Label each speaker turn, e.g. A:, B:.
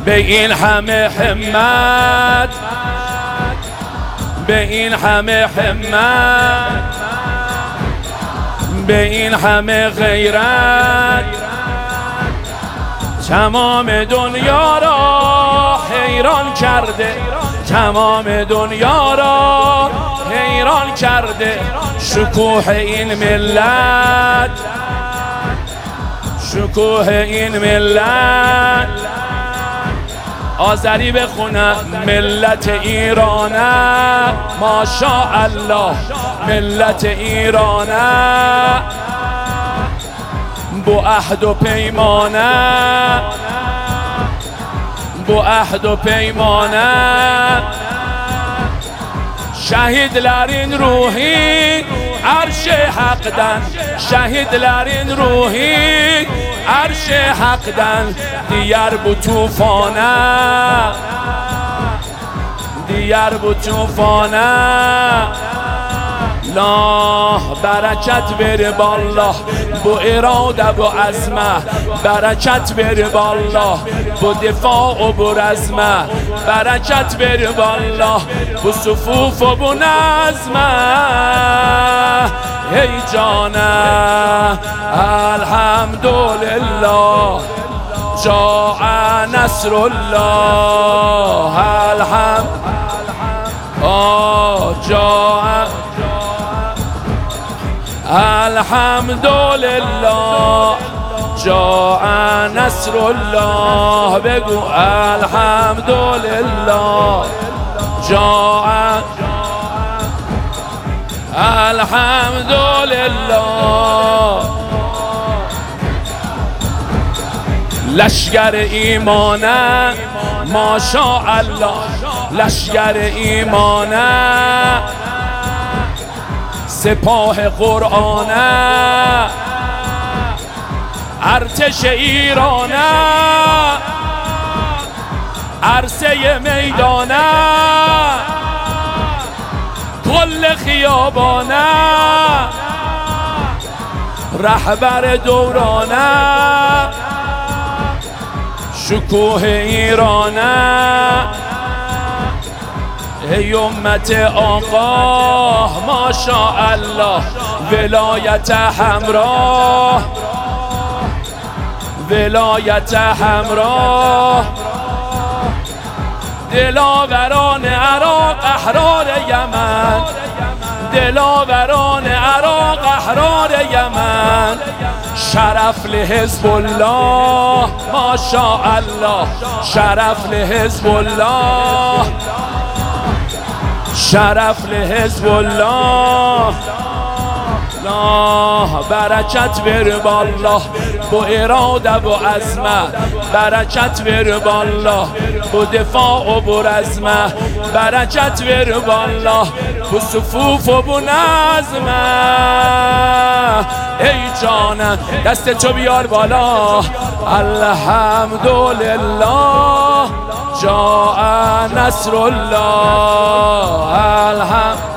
A: به این همه همت، به این همه همت، به این همه غیرت، تمام دنیا را حیران کرده، تمام دنیا را حیران کرده. شکوه این ملت، شکوه این ملت. آذری بخونم ملت ایرانه، ماشاءالله ملت ایرانه. با عهد و پیمانه، با عهد و پیمانه. شهید لرین روحی عرش حقدن، شهید لرین روحی عرش حقدن. دیگر بو توفانه، دیگر بو توفانه. لا برکت بره بالله، با اراده و عزمه. برکت بره بالله، با دفاع و با رزمه. برکت بره بالله، با صفوف و با نظمه. ای جانه الحمدلله، جاء نصر الله. الحمد جاء الحمدلله، جاء نصر الله. بگو الحمدلله، جاء الحمدلله. لشگر ایمانه، ماشاءالله لشگر ایمانه. سپاه قرآنه، ارتش ایرانه. عرصه میدانه، کل خیابانه. رهبر دورانه، شکوه ایرانه. ای امت آقا ماشاءالله، ولایت همراه، ولایت همراه. دلاوران عراق احرار یمن، دلاوران عراق احرار یمن. شرف لحزب الله، ماشاءالله شرف لحزب الله، شرف لحزب الله. برکت بر بالله، با اراده و عزمه. برکت بر بالله، با دفاع و با رزمه. برکت بر بالله، با صفوف و با نظمه. ای جانم دست تو بیار بالا. الحمدلله، جاء نصر الله. الحمد